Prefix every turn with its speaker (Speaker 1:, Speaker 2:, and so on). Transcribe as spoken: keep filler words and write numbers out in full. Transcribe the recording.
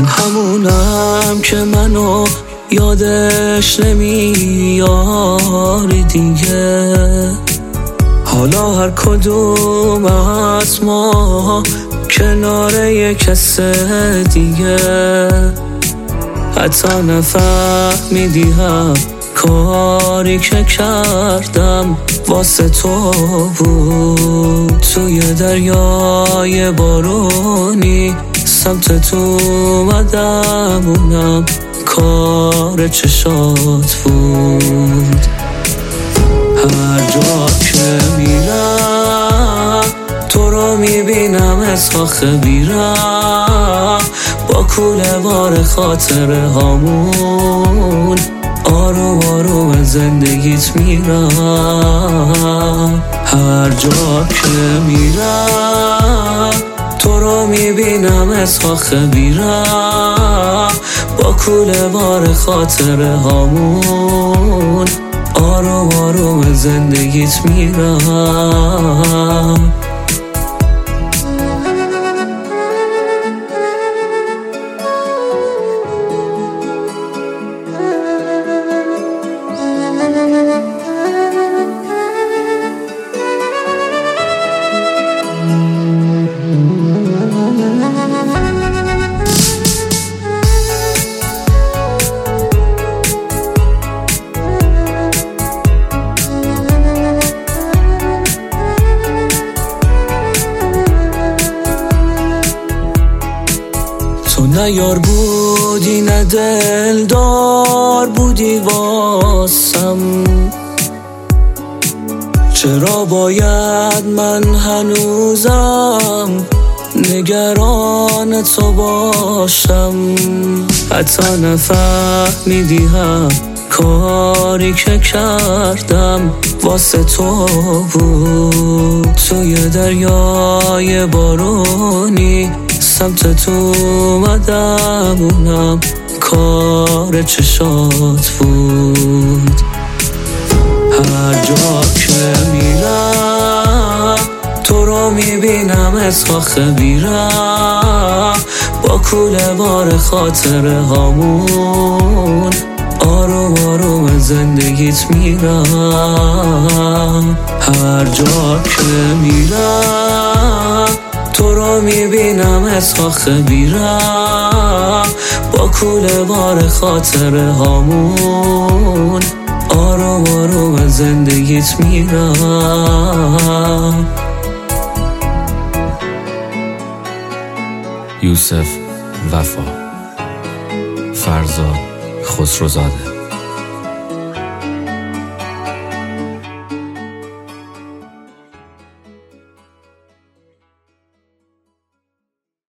Speaker 1: همونم که منو یادش نمیاری دیگه. حالا هر کدوم از ما کنار یک کس دیگه. حتی نفهمیدی هم کاری که کردم واسه تو بود. توی دریای بارونی سمت تو اومدم، اونم کار چشات بود. هر جا که میرم تو رو میبینم، اسخاخ بیرم با کوله بار خاطره هامون. آروم آروم زندگیت میرم. هر جا که میرم تو رو میبینم، اسخاخ بیرم با کوله بار خاطره هامون. آروم آروم زندگیت میرم. تو نه یار بودی نه دلدار بودی واسم. چرا باید من هنوزم نگران تو باشم؟ حتی نفهمیدی هم کاری که کردم واسه تو بود. توی دریای بارونی سمت تو اومدم، اونم کار چشات بود. هر جا که میرم تو رو میبینم، اسخاخ بیرم با کوله بار خاطره هامون. آروم آروم زندگیت میرم. هر جا که میرم تو رو میبینم، اسخاخ بیرم با کوله بار خاطره هامون. آروم آروم زندگیت میرم.
Speaker 2: یوسف وفا، فرزاد خسروزاده.